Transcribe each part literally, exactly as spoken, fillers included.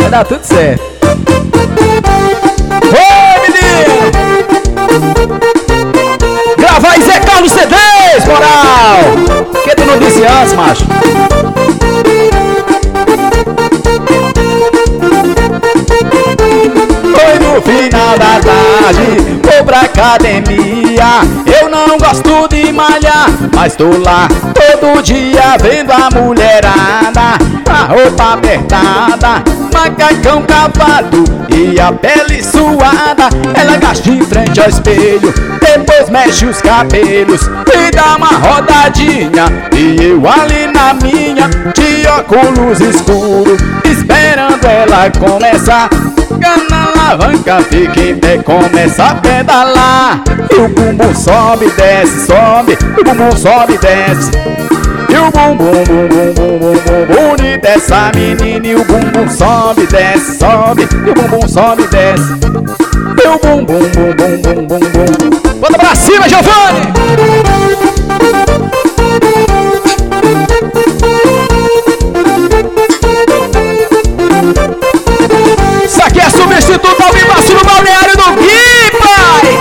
vai dar tudo certo. Oi, menino! Grava aí, Zé Carlos C Ds, moral! Que tu não disse antes, macho? Foi no final da tarde, vou pra academia. Eu não gosto de malhar, mas tô lá todo dia vendo a mulherada. A roupa apertada, macacão cavado e a pele suada. Ela gasta em frente ao espelho, depois mexe os cabelos e dá uma rodadinha. E eu ali na minha, de óculos escuros, esperando ela começar. Na alavanca, fica em pé, começa a pedalar. E o bumbum sobe, desce, sobe. E o bumbum sobe, desce. E o bumbum, bum, bum, bum, bum, bum, bonito dessa menina. E o bumbum sobe, desce, sobe. E o bumbum sobe, desce. E o bumbum, bum, bum, bum, bum, bum. Bota pra cima, Giovanni! Isso aqui é substituto ao vivaço no balneário do Gui, pai!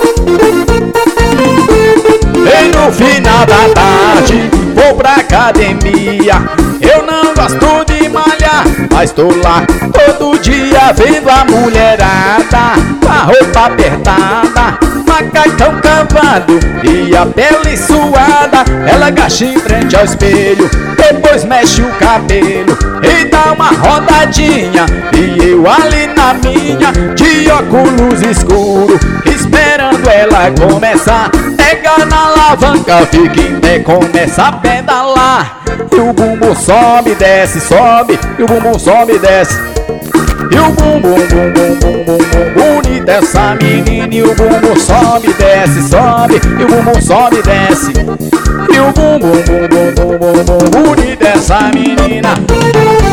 Vem no final da tarde, vou pra academia. Eu não gosto de malhar, mas tô lá todo dia vendo a mulherada. A roupa apertada, macacão cavado e a pele suada. Ela agacha em frente ao espelho, depois mexe o cabelo e dá uma rodadinha. E eu ali na minha, de óculos escuros, esperando ela começar. Pega na alavanca, fica em pé, começa a pedalar. E o bumbum sobe, desce, sobe. E o bumbum sobe, desce. E o bumbum, bum, bum, bum, bum, bum, bonita essa menina. E o bumbum sobe, desce, sobe. E o bumbum sobe, desce. E o bumbum, bum, bum, bum, bum, bum, bonita essa menina.